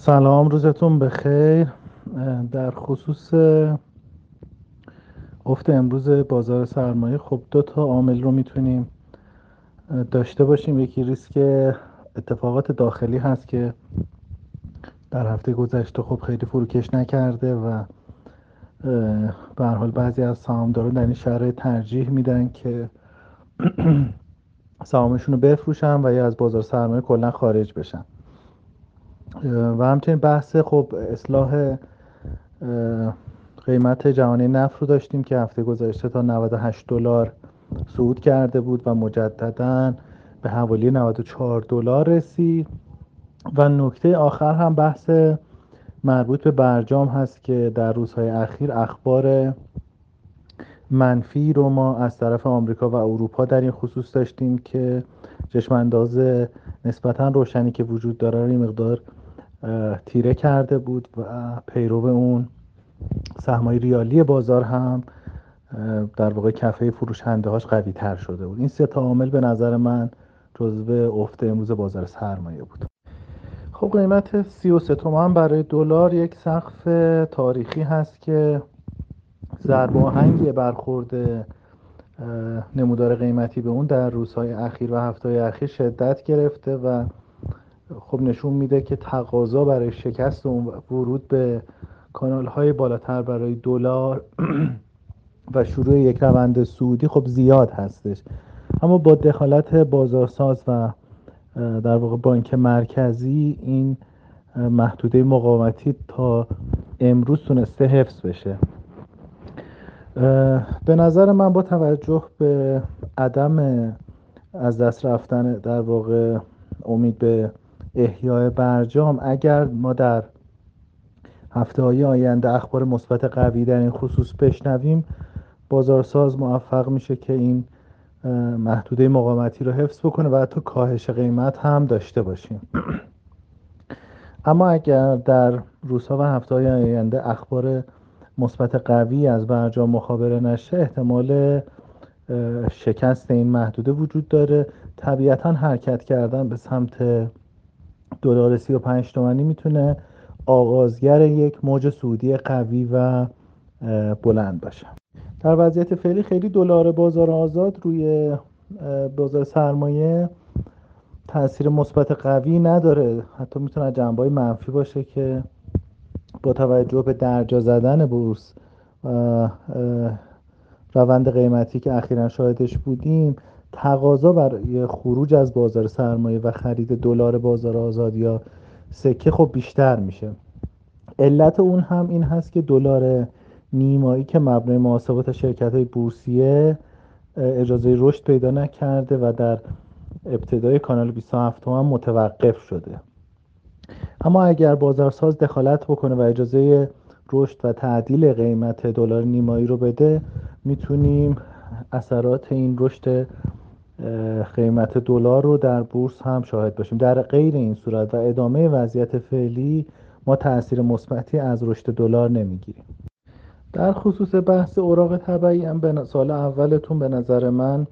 سلام، روزتون بخیر. در خصوص افت امروز بازار سرمایه، خب دو تا عامل رو میتونیم داشته باشیم. یکی ریسک اتفاقات داخلی هست که در هفته گذشته خب خیلی فروکش نکرده و به هر حال بعضی از سهامداران در این شرایط ترجیح میدن که سهامشون رو بفروشن و یا از بازار سرمایه کلا خارج بشن. و همچنین بحث خب اصلاح قیمت جهانی نفت رو داشتیم که هفته گذشته تا $98 صعود کرده بود و مجددا به حوالی $94 رسید. و نکته آخر هم بحث مربوط به برجام هست که در روزهای اخیر اخبار منفی رو ما از طرف آمریکا و اروپا در این خصوص داشتیم که چشم انداز نسبتا روشنی که وجود داره رو این مقدار تیره کرده بود و پیرو اون سهم‌های ریالی بازار هم در واقع کفه فروشنده هاش قوی تر شده بود. این سه تا عامل به نظر من جزو افت امروز بازار سرمایه بود. خب قیمت 33 تومان برای دلار یک سقف تاریخی هست که ضرب آهنگ برخورد نمودار قیمتی به اون در روزهای اخیر و هفته‌های اخیر شدت گرفته و خب نشون میده که تقاضا برای شکست اون ورود به کانال‌های بالاتر برای دلار و شروع یک روند صعودی خب زیاد هستش. اما با دخالت بازارساز و در واقع بانک مرکزی این محدوده مقاومتی تا امروز تونسته حفظ بشه. به نظر من با توجه به عدم از دست رفتن در واقع امید به احیای برجام، اگر ما در هفته‌های آینده اخبار مثبت قوی در این خصوص بشنویم، بازارساز موفق میشه که این محدوده مقاومتی رو حفظ بکنه و حتی کاهش قیمت هم داشته باشیم. اما اگر در روزها و هفته‌های آینده اخبار مثبت قوی از برجام مخابره نشه، احتمال شکست این محدوده وجود داره. طبیعتا حرکت کردن به سمت دلار 35 تومانی میتونه آغازگر یک موج صعودی قوی و بلند باشه. در وضعیت فعلی خیلی دلار بازار آزاد روی بازار سرمایه تاثیر مثبت قوی نداره، حتی میتونه از جنبه‌های منفی باشه که با توجه به درجا زدن بورس و روند قیمتی که اخیراً شاهدش بودیم، تقاضا برای خروج از بازار سرمایه و خرید دلار بازار آزاد یا سکه خب بیشتر میشه. علت اون هم این هست که دلار نیمایی که مبنای محاسبات شرکت‌های بورسیه اجازه رشد پیدا نکرده و در ابتدای کانال 27 هم متوقف شده. اما اگر بازارساز دخالت بکنه و اجازه رشد و تعدیل قیمت دلار نیمایی رو بده، میتونیم اثرات این رشد قیمت دلار رو در بورس هم شاهد باشیم. در غیر این صورت و ادامه وضعیت فعلی ما تأثیر مثبتی از رشد دلار نمیگیریم. در خصوص بحث اوراق طبیعی هم به سال اولتون به نظر من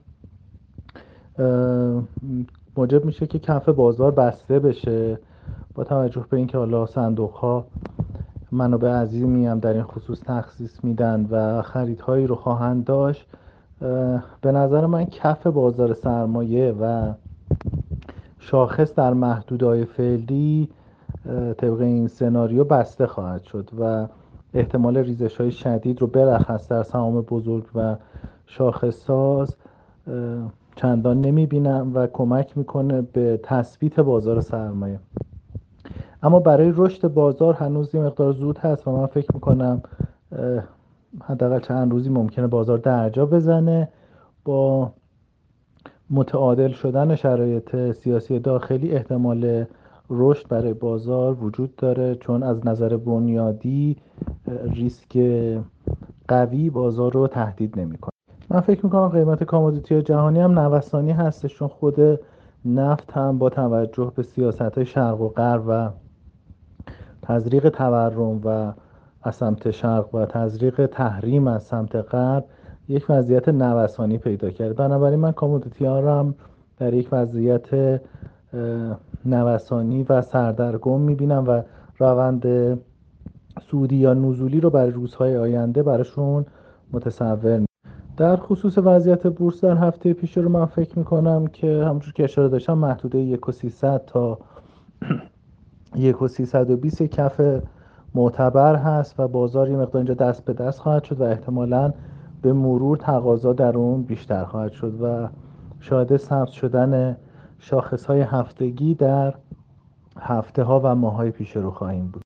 موجب میشه که کف بازار بسته بشه، با توجه به اینکه حالا صندوق ها منابع عظیمی هم در این خصوص تخصیص میدن و خریدهایی رو خواهند داشت. به نظر من کف بازار سرمایه و شاخص در محدودهای فعلی طبق این سناریو بسته خواهد شد و احتمال ریزش های شدید رو برخص در سهام بزرگ و شاخص ساز چندان نمی بینم و کمک میکنه به تثبیت بازار سرمایه. اما برای رشد بازار هنوز یه مقدار زود هست و من فکر میکنم حداقل چند روزی ممکنه بازار درجا بزنه. با متعادل شدن شرایط سیاسی داخلی احتمال رشد برای بازار وجود داره، چون از نظر بنیادی ریسک قوی بازار رو تهدید نمیکنه. من فکر میکنم قیمت کامودیتی جهانی هم نوسانی هستش، چون خود نفت هم با توجه به سیاست‌های شرق و غرب و تزریق تورم و از سمت شرق و تزریق تحریم از سمت غرب یک وضعیت نوسانی پیدا کرد. بنابراین من کامودیتی ها رو هم در یک وضعیت نوسانی و سردرگم میبینم و روند صعودی یا نزولی رو برای روزهای آینده براشون متصور می‌کنم. در خصوص وضعیت بورس در هفته پیش رو من فکر میکنم که همونجور که اشاره داشتم محدوده 1300 تا 1320 کف معتبر هست و بازار یه مقدار اینجا دست به دست خواهد شد و احتمالاً به مرور تقاضا در اون بیشتر خواهد شد و شاهد سبز شدن شاخص‌های هفتگی در هفته ها و ماه های پیش رو خواهیم بود.